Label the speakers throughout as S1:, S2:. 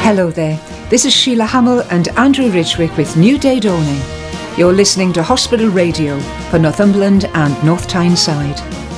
S1: Hello there, this is Sheila Hamill and Andrew Ridgwick with New Day Dawning. You're listening to Hospital Radio for Northumberland and North Tyneside.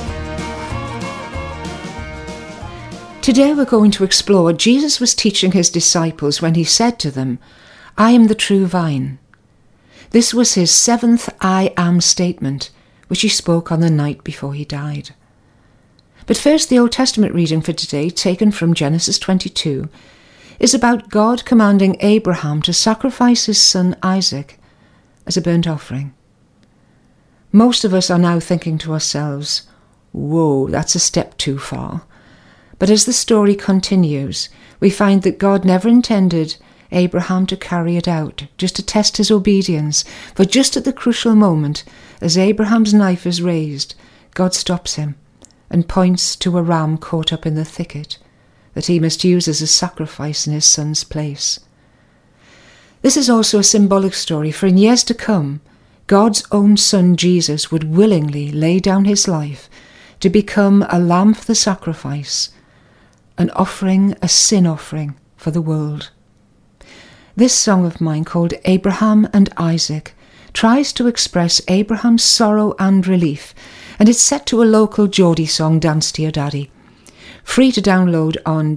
S1: Today we're going to explore what Jesus was teaching his disciples when he said to them, I am the true vine. This was his seventh I am statement, which he spoke on the night before he died. But first, the Old Testament reading for today, taken from Genesis 22, is about God commanding Abraham to sacrifice his son Isaac as a burnt offering. Most of us are now thinking to ourselves, whoa, that's a step too far. But as the story continues, we find that God never intended Abraham to carry it out, just to test his obedience. For just at the crucial moment, as Abraham's knife is raised, God stops him and points to a ram caught up in the thicket that he must use as a sacrifice in his son's place. This is also a symbolic story, for in years to come, God's own son Jesus would willingly lay down his life to become a lamb for the sacrifice, an offering, a sin offering for the world. This song of mine, called Abraham and Isaac, tries to express Abraham's sorrow and relief, and it's set to a local Geordie song, Dance to Your Daddy. Free to download on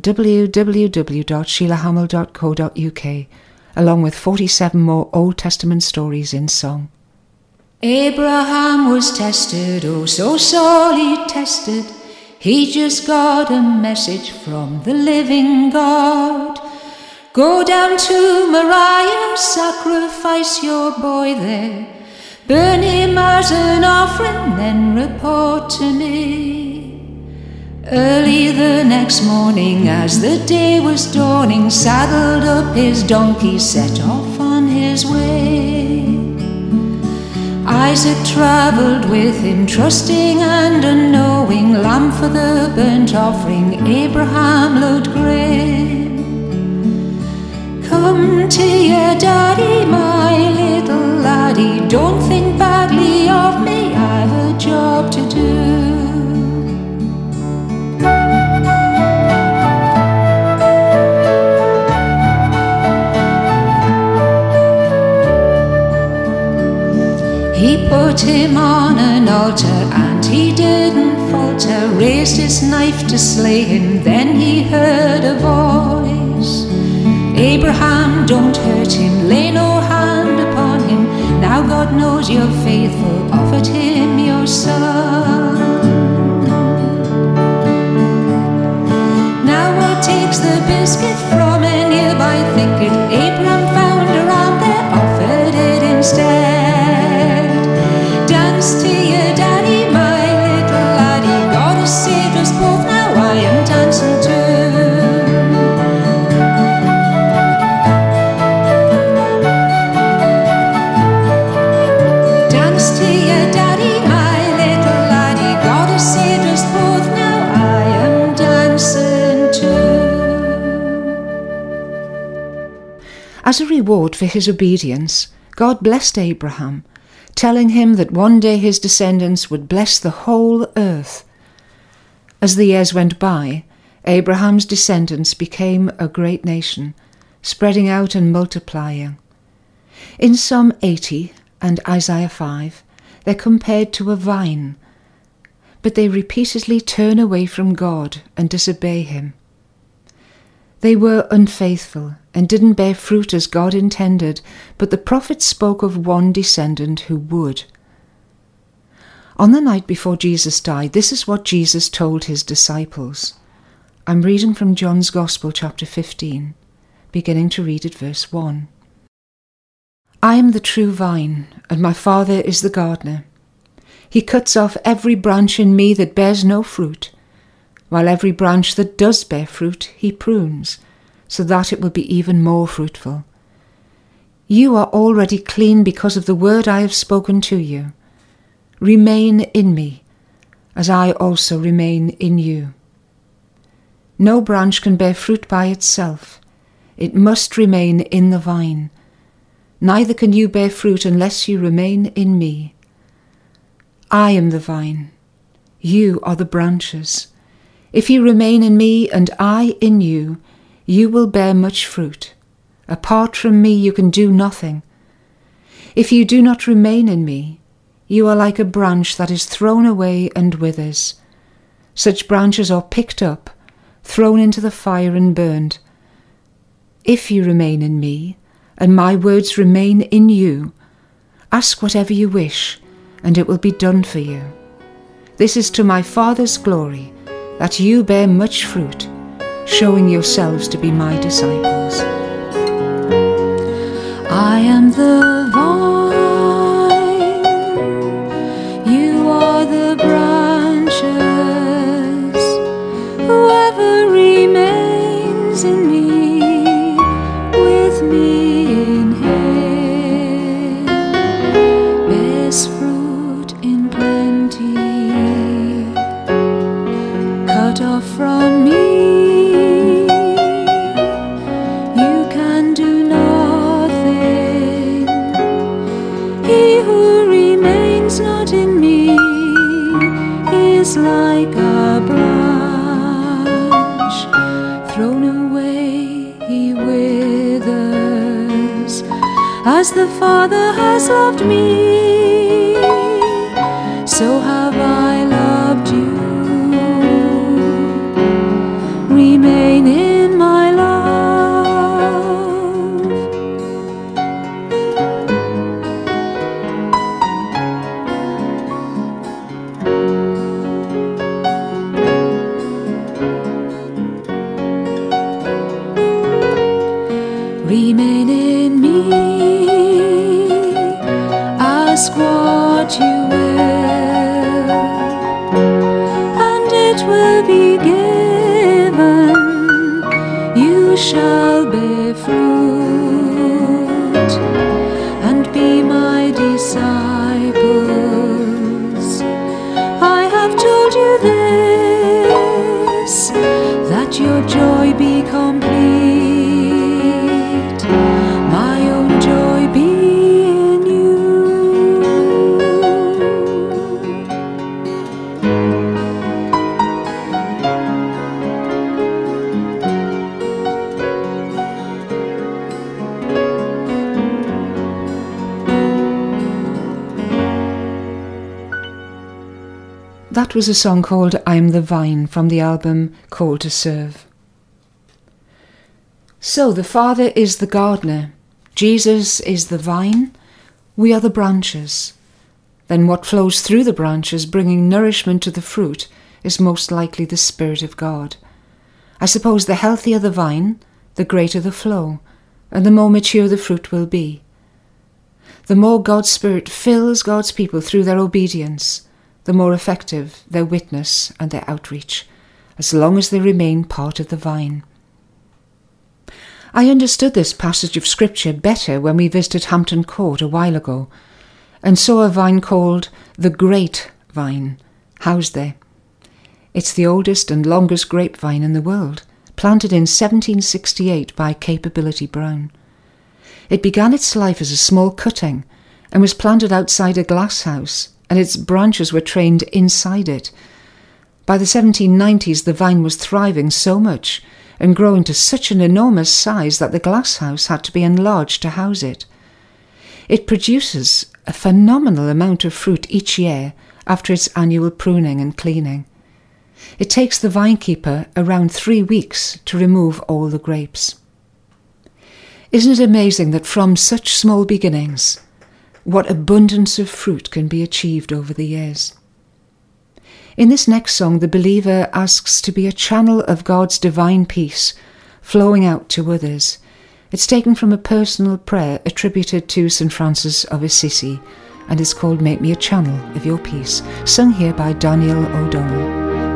S1: www.sheilahamill.co.uk, along with 47 more Old Testament stories in song.
S2: Abraham was tested, oh so sorely tested. He just got a message from the living God. Go down to Moriah, sacrifice your boy there. Burn him as an offering, then report to me. Early the next morning, as the day was dawning, saddled up his donkey, set off on his way. Isaac travelled with him, trusting and unknowing, lamb for the burnt offering, Abraham looked grim. Come to your daddy, my little laddie, don't think badly of me, I've a job to do. He put him on an altar and he didn't falter, raised his knife to slay him, then he heard a voice. Abraham, don't hurt him, lay no hand upon him, now God knows you're faithful, offered him your son. Now what takes the biscuit from a nearby thicket? Abraham found a ram there, offered it instead. Dance to your daddy, my little laddie, God has saved us both, now I am dancing too. Dance to your daddy, my little laddie, God has saved us both, now I am dancing too.
S1: As a reward for his obedience, God blessed Abraham, telling him that one day his descendants would bless the whole earth. As the years went by, Abraham's descendants became a great nation, spreading out and multiplying. In Psalm 80 and Isaiah 5, they're compared to a vine, but they repeatedly turn away from God and disobey him. They were unfaithful and didn't bear fruit as God intended, but the prophet spoke of one descendant who would. On the night before Jesus died, this is what Jesus told his disciples. I'm reading from John's Gospel, chapter 15, beginning to read at verse 1. I am the true vine, and my Father is the gardener. He cuts off every branch in me that bears no fruit, while every branch that does bear fruit he prunes, so that it will be even more fruitful. You are already clean because of the word I have spoken to you. Remain in me, as I also remain in you. No branch can bear fruit by itself. It must remain in the vine. Neither can you bear fruit unless you remain in me. I am the vine. You are the branches. If you remain in me and I in you, you will bear much fruit. Apart from me you can do nothing. If you do not remain in me, you are like a branch that is thrown away and withers. Such branches are picked up, thrown into the fire and burned. If you remain in me, and my words remain in you, ask whatever you wish, and it will be done for you. This is to my Father's glory, that you bear much fruit, showing yourselves to be my disciples.
S2: I am the vine, you are the branches. Whoever remains in me, with me in him, bears fruit in plenty. Cut off from me, you can do nothing. He who remains not in me is like a branch thrown away, he withers. As the Father has loved me, so have I loved you. Remain in my love. Remain in me, ask what you will, and it will be given. You shall bear fruit and be my disciples. I have told you this, that your joy be complete. My own joy be in you.
S1: That was a song called I'm the Vine from the album Called to Serve. So the Father is the gardener, Jesus is the vine, we are the branches. Then what flows through the branches, bringing nourishment to the fruit, is most likely the Spirit of God. I suppose the healthier the vine, the greater the flow, and the more mature the fruit will be. The more God's Spirit fills God's people through their obedience, the more effective their witness and their outreach, as long as they remain part of the vine. I understood this passage of Scripture better when we visited Hampton Court a while ago and saw a vine called the Great Vine housed there. It's the oldest and longest grapevine in the world, planted in 1768 by Capability Brown. It began its life as a small cutting and was planted outside a glass house, and its branches were trained inside it. By the 1790s, the vine was thriving so much and growing to such an enormous size that the glass house had to be enlarged to house it. It produces a phenomenal amount of fruit each year after its annual pruning and cleaning. It takes the vinekeeper around 3 weeks to remove all the grapes. Isn't it amazing that from such small beginnings, what abundance of fruit can be achieved over the years? In this next song, the believer asks to be a channel of God's divine peace, flowing out to others. It's taken from a personal prayer attributed to St. Francis of Assisi, and is called Make Me a Channel of Your Peace, sung here by Daniel O'Donnell.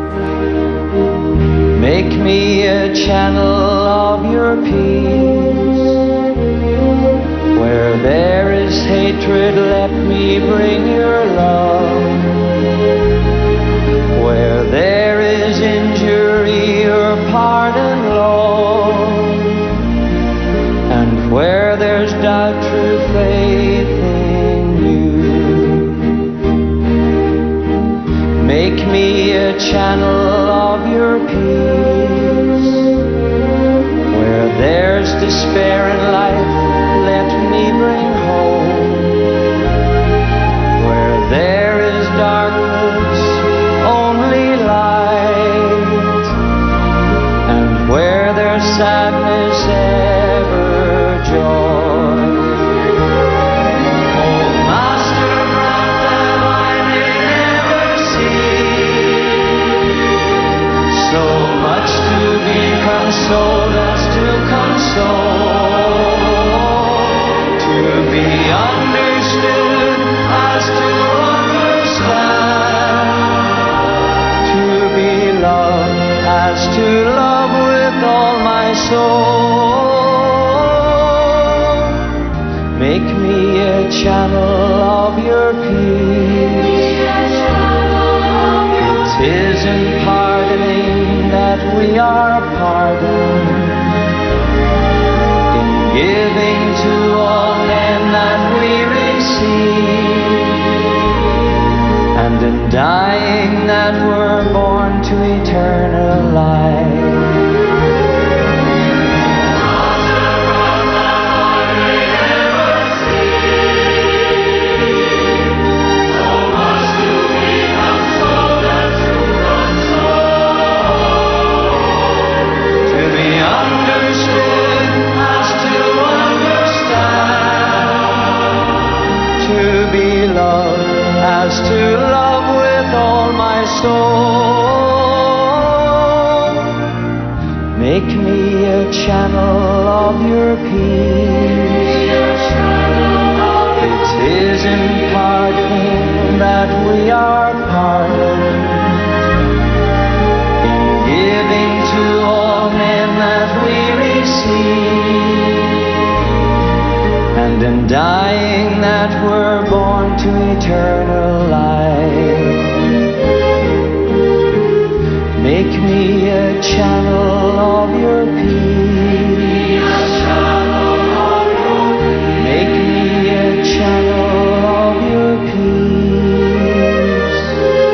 S3: Make me a channel of your peace. Where there is hatred, let me bring your love. Where there is injury, your pardon, Lord. And where there's doubt, true faith in you. Make me a channel of your peace. there's despair in life, let me bring hope. Where there is darkness, only light. And where there's sadness, ever joy. Oh, Master, grant that I may never see so much to be consoled as to console, to be understood as to understand, to be loved as to love with all my soul. Make me a channel of your peace. It is in pardoning that we are pardoned, in giving to all men that we receive, and in dying that we're born to eternal life. As to love with all my soul. Make me a channel of your peace. It is in pardoning that we are pardoned, in giving to all men that we receive, and in dying that we're born to eternal life. Make me a channel of your peace. Make me a channel of your peace.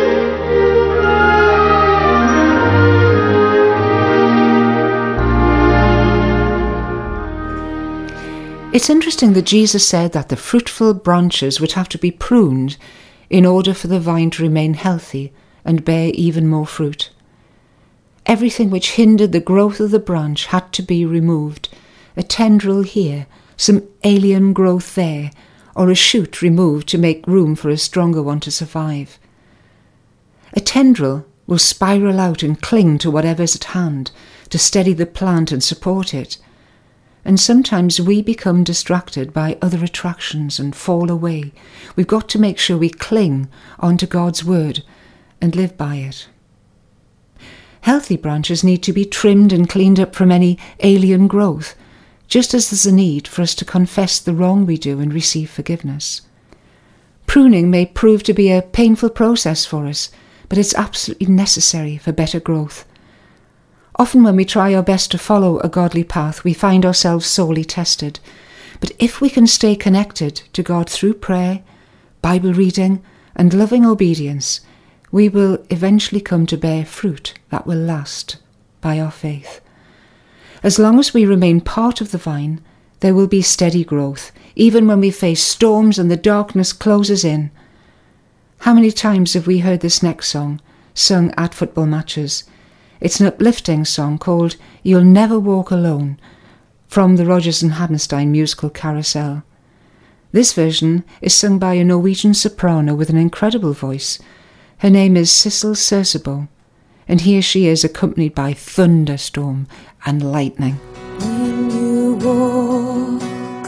S1: It's interesting that Jesus said that the fruitful branches would have to be pruned in order for the vine to remain healthy and bear even more fruit. Everything which hindered the growth of the branch had to be removed. A tendril here, some alien growth there, or a shoot removed to make room for a stronger one to survive. A tendril will spiral out and cling to whatever's at hand to steady the plant and support it. And sometimes we become distracted by other attractions and fall away. We've got to make sure we cling onto God's word and live by it. Healthy branches need to be trimmed and cleaned up from any alien growth, just as there's a need for us to confess the wrong we do and receive forgiveness. Pruning may prove to be a painful process for us, but it's absolutely necessary for better growth. Often when we try our best to follow a godly path, we find ourselves sorely tested. But if we can stay connected to God through prayer, Bible reading, and loving obedience, we will eventually come to bear fruit that will last by our faith. As long as we remain part of the vine, there will be steady growth, even when we face storms and the darkness closes in. How many times have we heard this next song, sung at football matches? It's an uplifting song called You'll Never Walk Alone, from the Rodgers and Hammerstein musical Carousel. This version is sung by a Norwegian soprano with an incredible voice. Her name is Sissel Cersebo, and here she is accompanied by thunderstorm and lightning.
S2: When you walk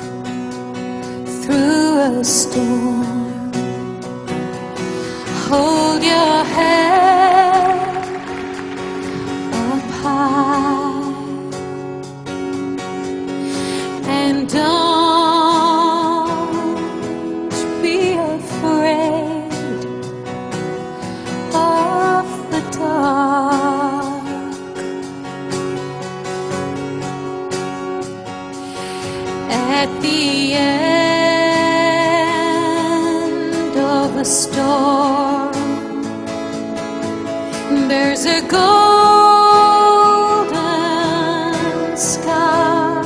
S2: through a storm, hold your head up high and don't be afraid of the dark. At the end of a storm, there's a golden sky.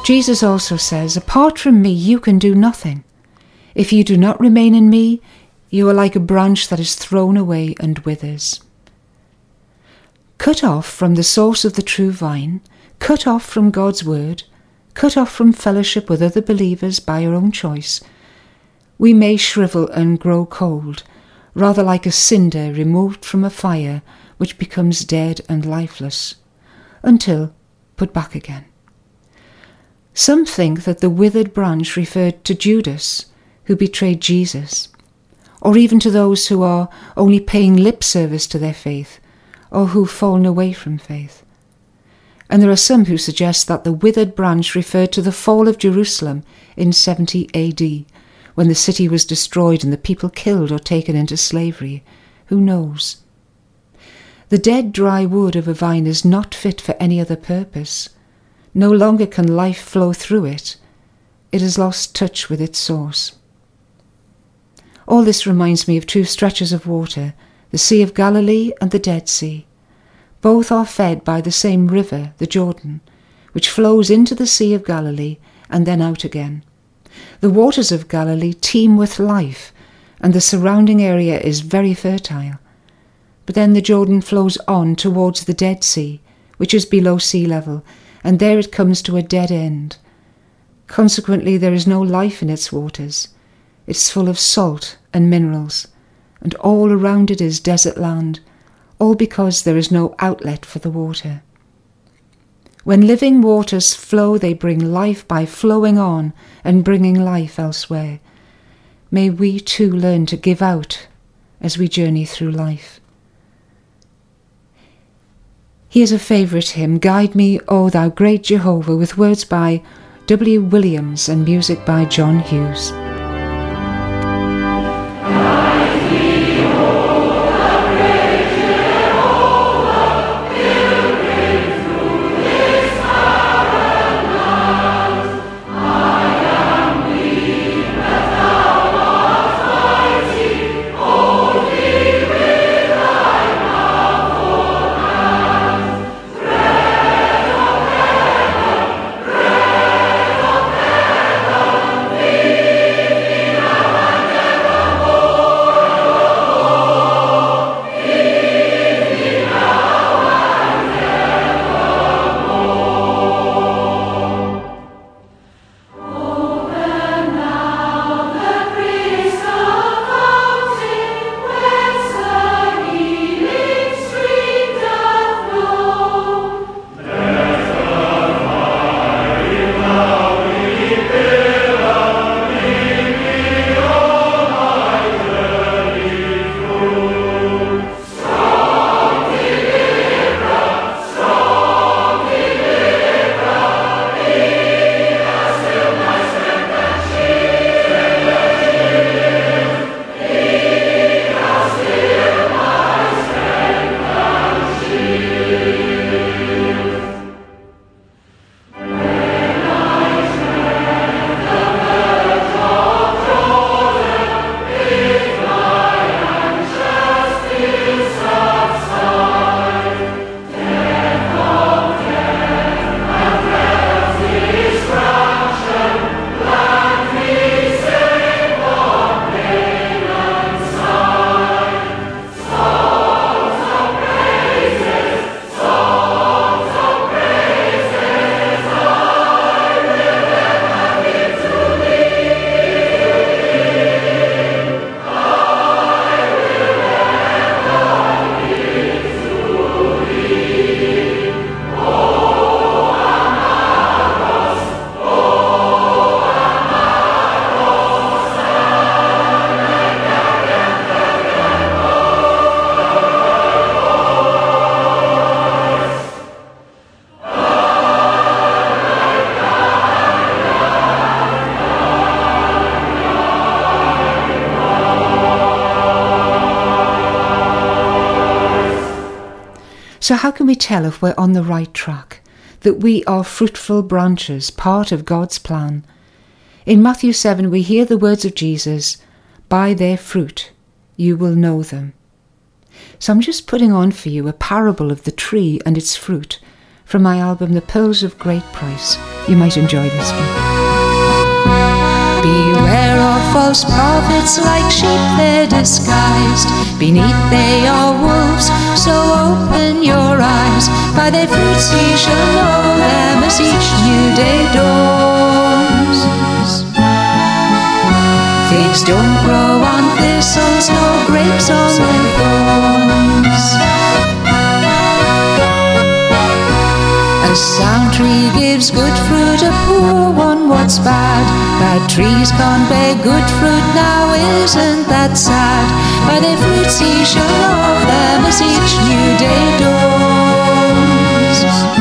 S1: Jesus also says, "Apart from me, you can do nothing. If you do not remain in me, you are like a branch that is thrown away and withers." Cut off from the source of the true vine, cut off from God's word, cut off from fellowship with other believers by your own choice, we may shrivel and grow cold, rather like a cinder removed from a fire which becomes dead and lifeless, until put back again. Some think that the withered branch referred to Judas, who betrayed Jesus, or even to those who are only paying lip service to their faith, or who've fallen away from faith. And there are some who suggest that the withered branch referred to the fall of Jerusalem in 70 AD, when the city was destroyed and the people killed or taken into slavery. Who knows? The dead, dry wood of a vine is not fit for any other purpose. No longer can life flow through it. It has lost touch with its source. All this reminds me of two stretches of water, the Sea of Galilee and the Dead Sea. Both are fed by the same river, the Jordan, which flows into the Sea of Galilee and then out again. The waters of Galilee teem with life, and the surrounding area is very fertile. But then the Jordan flows on towards the Dead Sea, which is below sea level, and there it comes to a dead end. Consequently, there is no life in its waters. It's full of salt and minerals, and all around it is desert land, all because there is no outlet for the water. When living waters flow, they bring life by flowing on and bringing life elsewhere. May we too learn to give out as we journey through life. Here's a favourite hymn, "Guide Me, O Thou Great Jehovah," with words by W. Williams and music by John Hughes. So how can we tell if we're on the right track, that we are fruitful branches, part of God's plan? In Matthew 7 we hear the words of Jesus, "By their fruit you will know them." So I'm just putting on for you a parable of the tree and its fruit from my album The Pearls of Great Price, You might enjoy this one.
S2: Beware of false prophets, like sheep they're disguised. Beneath they are wolves, so open your eyes. By their fruits ye shall know them as each new day dawns. Figs don't grow on thistles, nor grapes on their thorns. A sound tree gives good fruit, a poor one what's bad. Bad trees can't bear good fruit, now isn't that sad? By their fruits ye shall know them as each new day dawns.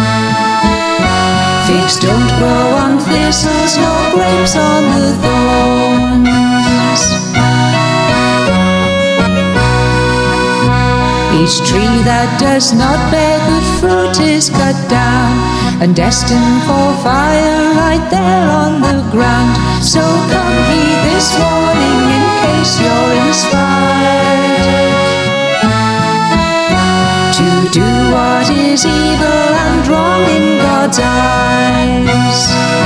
S2: Figs don't grow on thistles, nor grapes on the thorns. Each tree that does not bear good fruit is cut down and destined for fire right there on the ground. So come heed this warning in case you're inspired to do what is evil and wrong in God's eyes.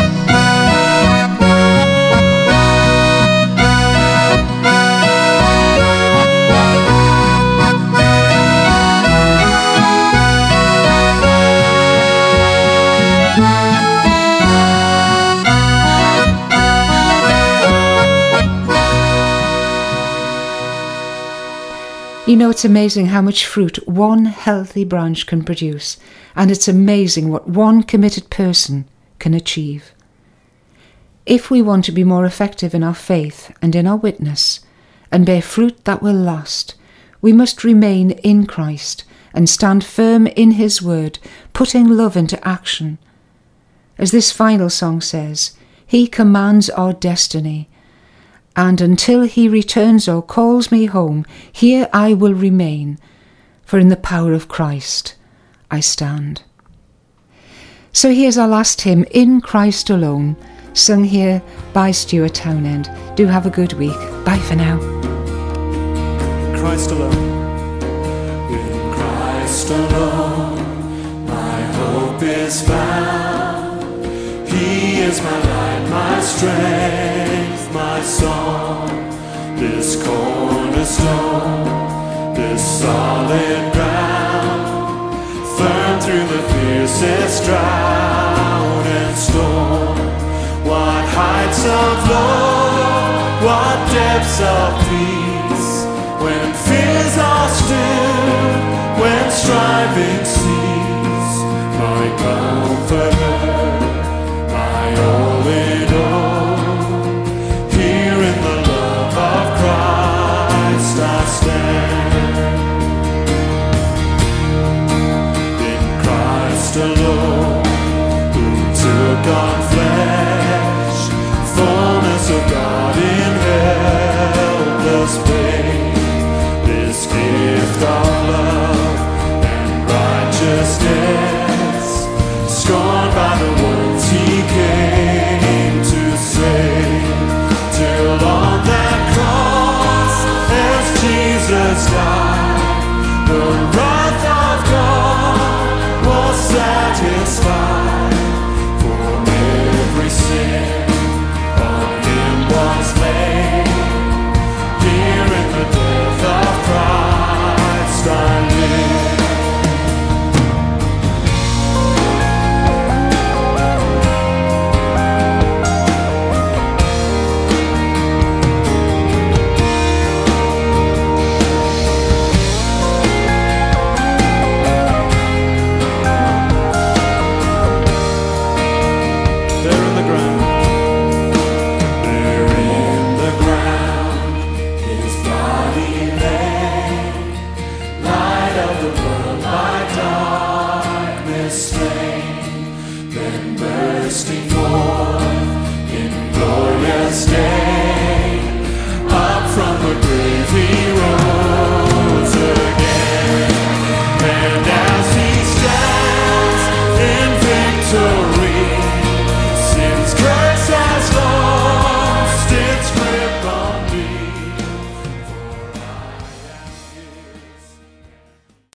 S1: You know, it's amazing how much fruit one healthy branch can produce, and it's amazing what one committed person can achieve. If we want to be more effective in our faith and in our witness, and bear fruit that will last, we must remain in Christ and stand firm in His word, putting love into action. As this final song says, He commands our destiny, and until He returns or calls me home, here I will remain, for in the power of Christ I stand. So here's our last hymn, In Christ Alone, sung here by Stuart Townend. Do have a good week. Bye for now.
S4: Christ alone. In Christ alone, my hope is found. He is my light, my strength, my song. This cornerstone, this solid ground, firm through the fiercest drought and storm. What heights of love, what depths of